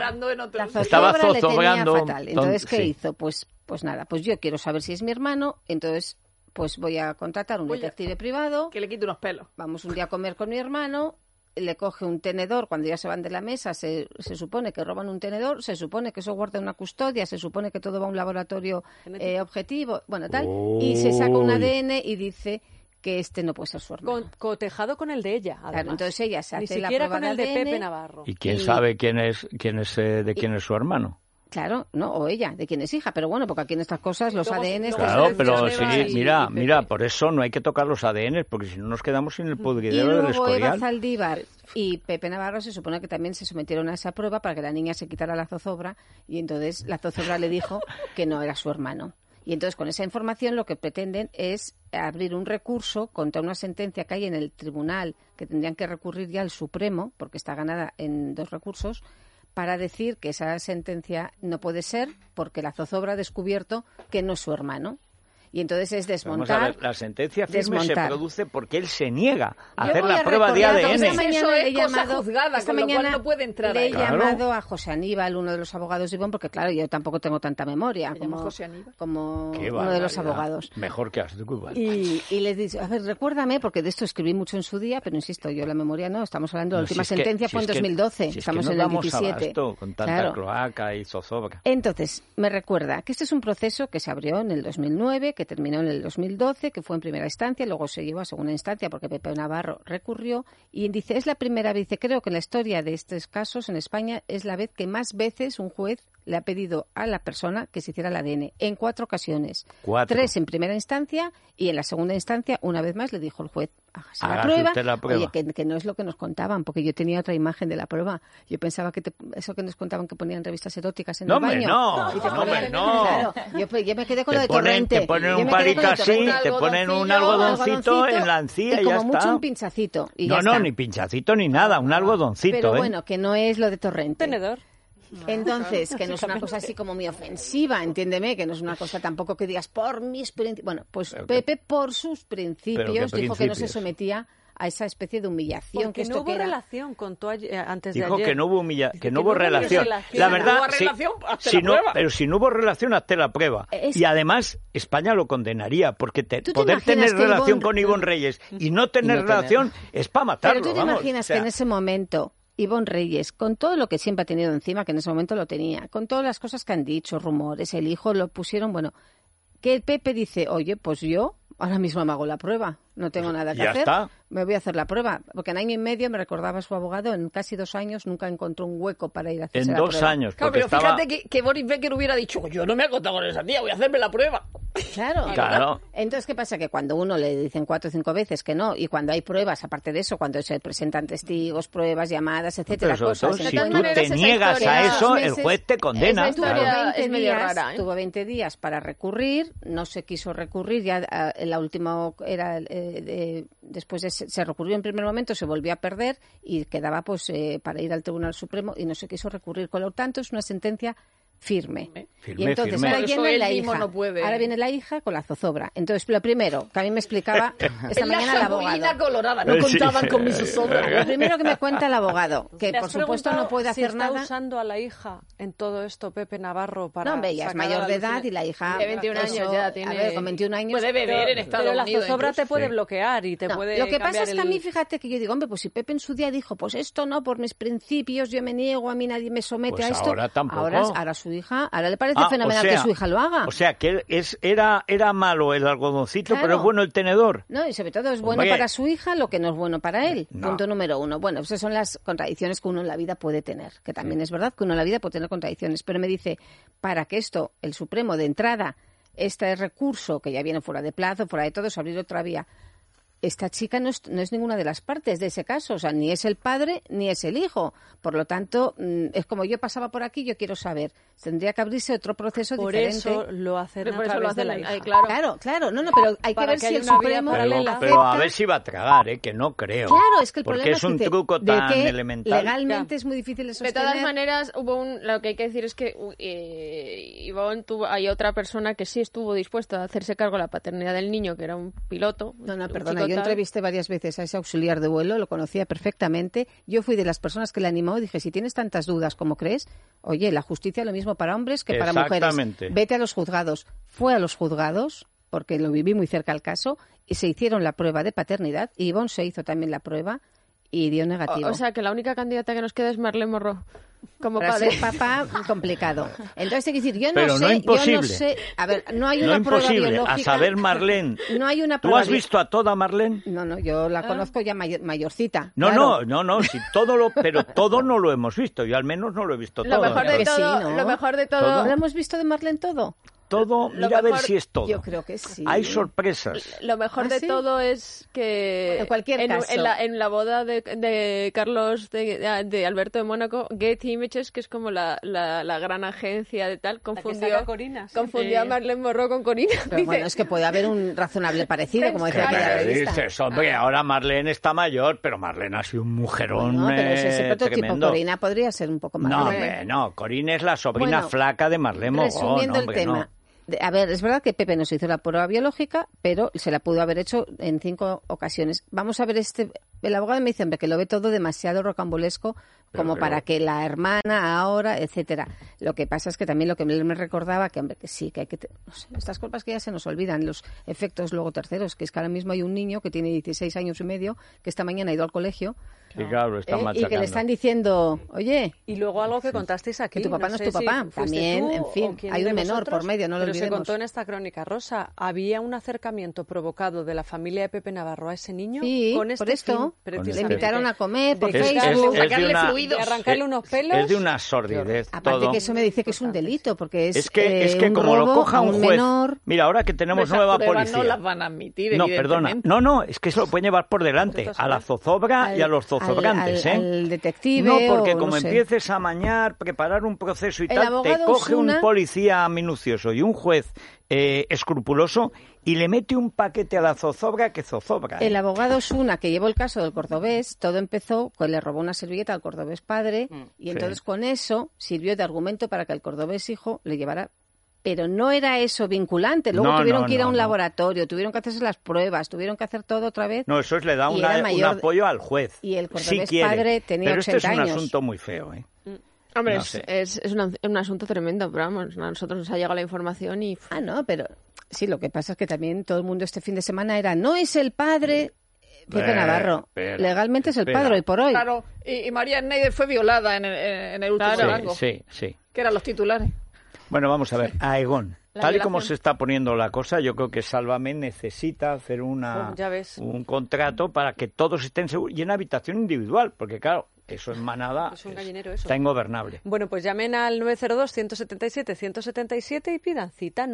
estaba zozobrando. Entonces, ¿qué hizo? Pues nada, pues yo quiero saber si es mi hermano, entonces pues voy a contratar un detective privado. Que le quite unos pelos. Vamos un día a comer con mi hermano, le coge un tenedor, cuando ya se van de la mesa se supone que roban un tenedor, se supone que eso guarda una custodia, se supone que todo va a un laboratorio objetivo, bueno, tal, y se saca un ADN y dice que este no puede ser su hermano. Cotejado con el de ella, además. Claro, entonces ella se hace Ni la siquiera prueba con el de de ADN, Pepe Navarro. ¿Y quién sabe quién es su hermano? Claro, no, o ella, de quién es hija, pero bueno, porque aquí en estas cosas los ADNs... Claro, pero sí, mira, por eso no hay que tocar los ADNs, porque si no nos quedamos sin el pudridero del Escorial. Y luego Eva Zaldívar y Pepe Navarro se supone que también se sometieron a esa prueba para que la niña se quitara la zozobra, y entonces la zozobra le dijo que no era su hermano. Y entonces con esa información lo que pretenden es abrir un recurso contra una sentencia que hay en el tribunal, que tendrían que recurrir ya al Supremo, porque está ganada en 2 recursos, para decir que esa sentencia no puede ser porque la zozobra ha descubierto que no es su hermano. Y entonces es desmontar. Vamos a ver, la sentencia firme se produce porque él se niega a hacer la prueba de ADN. Esta mañana le he llamado, juzgada, esta mañana no puede entrar le he ahí. llamado a José Aníbal, uno de los abogados de Ivonne, porque claro, yo tampoco tengo tanta memoria como uno de los abogados. Mejor que Asdrúbal. Y les dice, a ver, recuérdame, porque de esto escribí mucho en su día, pero insisto, yo la memoria no, estamos hablando de la última sentencia fue en 2012, estamos en el 17. Con tanta cloaca y zozobra. Entonces, me recuerda que este es un proceso que se abrió en el 2009, que terminó en el 2012, que fue en primera instancia, luego se llevó a segunda instancia porque Pepe Navarro recurrió y dice, es la primera vez, creo que en la historia de estos casos en España es la vez que más veces un juez le ha pedido a la persona que se hiciera el ADN, en 4 ocasiones. 3 en primera instancia y en la segunda instancia, una vez más, le dijo el juez, hágase la prueba. Oye, que no es lo que nos contaban, porque yo tenía otra imagen de la prueba. Yo pensaba que eso que nos contaban que ponían revistas eróticas en el baño. No, Claro, yo me quedé con lo de Torrente. Te ponen un palito así, te ponen un algodoncito en la encía y ya está. Como mucho un pinchacito. Y no, ni pinchacito ni nada, un algodoncito. Pero bueno, que no es lo de Torrente. Tenedor. Entonces, que no es una cosa así como muy ofensiva, entiéndeme, que no es una cosa tampoco que digas por mis principios. Bueno, pues Pepe por sus principios dijo que no se sometía a esa especie de humillación. Porque no hubo relación, contó antes de ayer. Dijo que no hubo que no hubo relación. La verdad, pero si no hubo relación, hazte la prueba. Y además, España lo condenaría, porque poder tener relación con Ivonne Reyes y no tener relación es para matarlo. Pero tú te imaginas que en ese momento Ivonne Reyes, con todo lo que siempre ha tenido encima, que en ese momento lo tenía, con todas las cosas que han dicho, rumores, el hijo lo pusieron, bueno, que el Pepe dice, oye, pues yo ahora mismo me hago la prueba, no tengo nada que hacer, me voy a hacer la prueba. Porque en año y medio, me recordaba su abogado, en casi 2 años nunca encontró un hueco para ir a hacerse la prueba. En 2 años. Claro, pero fíjate que Boris Becker hubiera dicho, yo no me he acostado con esa tía, voy a hacerme la prueba. Claro. Entonces, ¿qué pasa? Que cuando uno le dicen 4 o 5 veces que no, y cuando hay pruebas, aparte de eso, cuando se presentan testigos, pruebas, llamadas, etcétera, cosas. Si tú te niegas a eso, el juez te condena. Es medio rara, tuvo 20 días para recurrir, no se quiso recurrir, ya la última era después se recurrió en primer momento, se volvió a perder y quedaba pues para ir al Tribunal Supremo y no se quiso recurrir. Con lo tanto, es una sentencia firme. Y entonces ahora viene la hija. Ahora viene la hija con la zozobra. Entonces, lo primero que a mí me explicaba esta mañana el abogado. Colorada, no contaban con mi zozobra. Lo primero que me cuenta el abogado, que por supuesto no puede hacer nada. ¿Está usando a la hija en todo esto Pepe Navarro para? No, hombre, ella es mayor de edad y la hija de 21 años ya tiene. A ver, con 21 años puede beber en Estados Unidos. Pero la zozobra te puede bloquear y te puede. Lo que pasa es que a mí, fíjate que yo digo, hombre, pues si Pepe en su día dijo, pues esto no, por mis principios, yo me niego, a mí nadie me somete a esto. Ahora tampoco. Ahora su hija, ahora le parece fenomenal que su hija lo haga. O sea, que era malo el algodoncito, pero es bueno el tenedor. No, y sobre todo es bueno para su hija lo que no es bueno para él. Punto número 1. Bueno, esas son las contradicciones que uno en la vida puede tener, que también es verdad que uno en la vida puede tener contradicciones, pero me dice, para que esto, el Supremo de entrada, este recurso que ya viene fuera de plazo, fuera de todo, es abrir otra vía. Esta chica no es ninguna de las partes de ese caso, o sea, ni es el padre ni es el hijo. Por lo tanto, es como yo pasaba por aquí, yo quiero saber. Tendría que abrirse otro proceso diferente. Por eso lo hacen a través de la hija. Claro, pero hay que ver si el Supremo acepta. Pero a ver si va a tragar, que no truco. Claro, es que el problema es un truco tan elemental. Legalmente es muy difícil de sostener. De todas maneras, lo que hay que decir es que Ivonne hay otra persona que sí estuvo dispuesta a hacerse cargo de la paternidad del niño, que era un piloto. No, perdona, yo entrevisté varias veces a ese auxiliar de vuelo, lo conocía perfectamente. Yo fui de las personas que le animó y dije, si tienes tantas dudas como crees, oye, la justicia es lo mismo para hombres que para mujeres. Vete a los juzgados. Fue a los juzgados, porque lo viví muy cerca al caso, y se hicieron la prueba de paternidad, y Ivonne se hizo también la prueba y dio negativo. O sea, que la única candidata que nos queda es Marlene Morrow. Como para padre. ser papá, complicado. Entonces hay que decir, yo no sé. A ver, no hay una prueba biológica. A saber, Marlene. No hay una prueba. ¿Tú has visto a toda Marlene? No, yo la conozco ya mayorcita. No, claro. no, sí, pero todo no lo hemos visto. Yo al menos no lo he visto todo. Lo mejor de todo. ¿Lo hemos visto de Marlene todo? Todo, mira a ver si es todo. Yo creo que sí. Hay sorpresas. Lo mejor de todo es que en cualquier caso, en la boda de Carlos de Alberto de Mónaco, Getty Images, que es como la gran agencia de tal, confundió a Marlene Morrow con Corina. Pero bueno, es que puede haber un razonable parecido, como decía aquella revista. Dices, hombre, ahora Marlene está mayor, pero Marlene ha sido un mujerón. No, pero es ese prototipo. Tremendo. Corina podría ser un poco más. No, Corina es la sobrina flaca de Marlene Morrow. Resumiendo el tema. A ver, es verdad que Pepe no se hizo la prueba biológica, pero se la pudo haber hecho en 5 ocasiones. Vamos a ver el abogado me dice, hombre, que lo ve todo demasiado rocambolesco como para que la hermana ahora, etcétera. Lo que pasa es que también lo que me recordaba, que hombre, que sí, que hay que... No sé, estas cosas que ya se nos olvidan, los efectos luego terceros, que es que ahora mismo hay un niño que tiene 16 años y medio, que esta mañana ha ido al colegio, sí, claro, están y que le están diciendo, oye... Y luego algo que contasteis aquí. Que tu papá no es tu papá. También, en fin, hay un menor por medio, no lo olvidemos. Pero se contó en esta crónica, Rosa, había un acercamiento provocado de la familia de Pepe Navarro a ese niño con este por esto. Fin, le invitaron a comer por Facebook, sacarle fluidos. De arrancarle unos pelos. Es de una sordidez. Aparte que eso me dice que es un delito, porque es que un como robo lo coja un juez. Menor. Mira, ahora que tenemos nueva policía. No las van a admitir, no, perdona. No, es que se lo pueden llevar por delante a la zozobra y a los zozobrantes, al detective. No, porque como no sé. empieces a mañar, preparar un proceso y tal, te coge un policía minucioso y un juez escrupuloso y le mete un paquete a la zozobra que zozobra. El abogado Osuna, que llevó el caso del cordobés, todo empezó con le robó una servilleta al cordobés padre y entonces con eso sirvió de argumento para que el cordobés hijo le llevara. Pero no era eso vinculante. Luego tuvieron que ir a un laboratorio, tuvieron que hacerse las pruebas, tuvieron que hacer todo otra vez. No, eso le da un apoyo al juez. Y el cordobés padre tenía 80 años. Pero este es un asunto muy feo, Hombre, no sé. es un asunto tremendo, pero vamos, a nosotros nos ha llegado la información y... no, pero sí, lo que pasa es que también todo el mundo este fin de semana era, no es el padre... Pepe Navarro, legalmente es el padre hoy por hoy. Claro, y María Schneider fue violada en el último rango. Sí. Que eran los titulares. Bueno, vamos a ver, a Aegon. Tal y como se está poniendo la cosa, yo creo que Sálvame necesita hacer un contrato para que todos estén seguros y en habitación individual, porque claro, eso en manada es un gallinero, eso. Está ingobernable. Bueno, pues llamen al 902-177-177 y pidan cita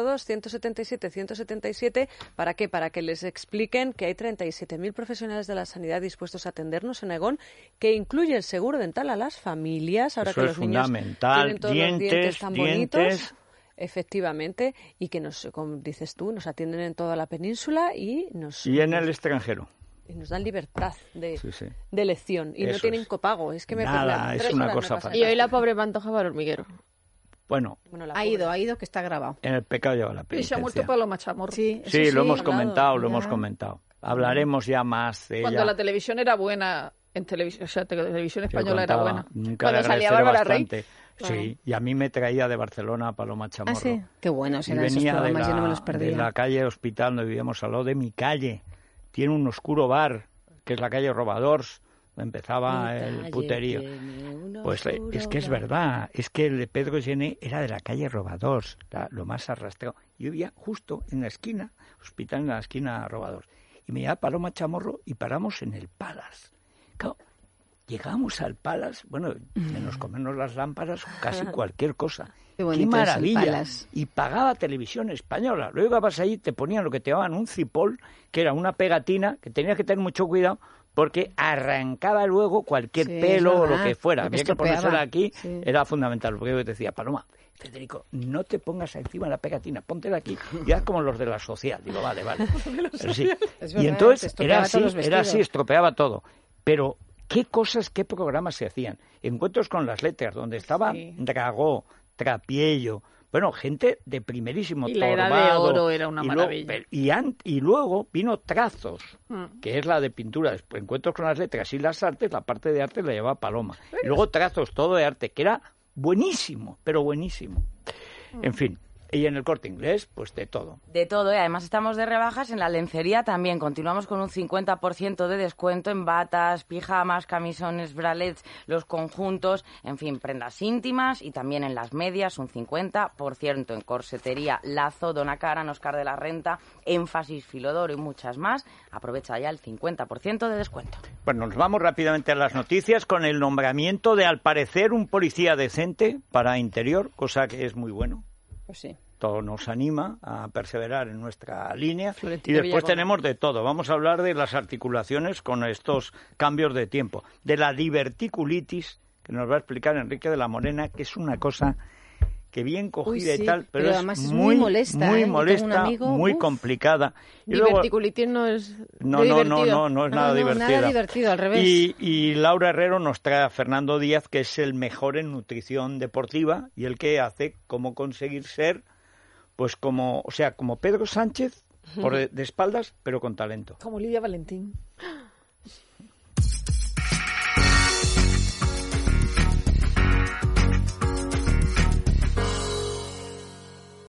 902-177-177. ¿Para qué? Para que les expliquen que hay 37.000 profesionales de la sanidad dispuestos a atendernos en Aegon, que incluye el seguro dental a las familias, ahora eso que los niños tienen todos los dientes tan bonitos. Efectivamente, y que nos, como dices tú, nos atienden en toda la península y en el extranjero. Y nos dan libertad de elección y no tienen copago. Es que me es una cosa fácil. Y hoy la pobre Pantoja va al hormiguero. Bueno, ha ido, que está grabado. En el pecado lleva la penitencia. Y se ha muerto Paloma Chamorro. Sí, lo hemos comentado. Hablaremos ya más de Cuando ella. la televisión era buena, en televisión, o sea, televisión española era buena. Nunca cuando salía Bárbara Rey. Sí, y a mí me traía de Barcelona Paloma Chamorro. Ah, sí, qué buenos eran esos programas, yo no me los perdía. De la calle Hospital donde vivíamos al lado de mi calle. Tiene un oscuro bar, que es la calle Robadors, empezaba el puterío. Pues es que es verdad, es que el de Pedro Gené era de la calle Robadors, lo más arrastrado. Yo vivía justo en la esquina, hospital en la esquina Robadors. Y me llevaba Paloma Chamorro y paramos en el Palace. Claro, llegamos al Palace, bueno, menos comernos las lámparas, casi cualquier cosa. Qué maravilla. Y pagaba Televisión Española. Luego ibas ahí, te ponían lo que te llamaban un cipol, que era una pegatina, que tenías que tener mucho cuidado, porque arrancaba luego cualquier pelo o lo que fuera. Había que ponérsela aquí, era fundamental. Porque yo te decía, Paloma, Federico, no te pongas encima la pegatina, póntela aquí. Y haz como los de la social. Digo, vale. Pero sí. Y entonces era así, estropeaba todo. Pero qué cosas, qué programas se hacían. Encuentros con las letras, donde estaba Dragó, Trapiello, bueno, gente de primerísimo. Y la Edad de Oro era una maravilla. Y luego vino Trazos, que es la de pintura. Después, Encuentros con las letras y las artes, la parte de arte la llevaba Paloma. Y luego Trazos, todo de arte, que era buenísimo, pero buenísimo. En fin. Y en el Corte Inglés, pues de todo. De todo, y además estamos de rebajas en la lencería también. Continuamos con un 50% de descuento en batas, pijamas, camisones, bralets, los conjuntos, en fin, prendas íntimas y también en las medias un 50%. En corsetería, Lazo, Dona Karan, Oscar de la Renta, Énfasis, Filodoro y muchas más. Aprovecha ya el 50% de descuento. Bueno, nos vamos rápidamente a las noticias con el nombramiento de, al parecer, un policía decente para Interior, cosa que es muy bueno. Pues sí. Todo nos anima a perseverar en nuestra línea. Y después tenemos de todo. Vamos a hablar de las articulaciones con estos cambios de tiempo. De la diverticulitis, que nos va a explicar Enrique de la Morena, que es una cosa que bien cogida y tal, pero además es muy molesta, muy complicada. Y diverticulitis no es no es nada divertida. Nada divertido, al revés. Y Laura Herrero nos trae a Fernando Díaz, que es el mejor en nutrición deportiva y el que hace cómo conseguir ser, pues como Pedro Sánchez, de espaldas, pero con talento. Como Lidia Valentín.